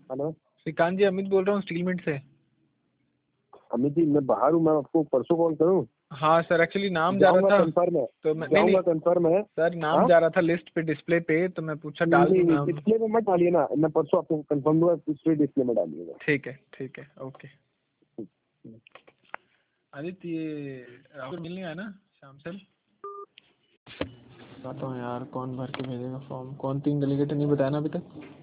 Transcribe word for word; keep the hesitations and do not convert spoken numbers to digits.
Hello Shrikant जी, अमित बोल रहा हूँ स्टील मिंट से। अमित जी, मैं बाहर हूँ, मैं आपको परसों कॉल करूँ? हाँ सर, एक्चुअली नाम जा रहा था कंफर्म है, तो मैं नहीं जाऊंगा नहीं कंफर्म है सर, नाम हाँ? जा रहा था लिस्ट पे डिस्प्ले पे, तो मैं पूछा डाल नहीं दूंगा नहीं हम। डिस्प्ले में मत डालिए ना, मैं परसों आपको कंफर्म दूंगा, दूसरे डिस्प्ले में डालिएगा। ठीक है ठीक है, ओके। आदित्य, ये राहुल मिलने आया ना शाम से? बताता हूँ यार, कौन भर के भेजेगा फॉर्म, कौन तीन डेलीगेट नहीं बताया ना अभी तक।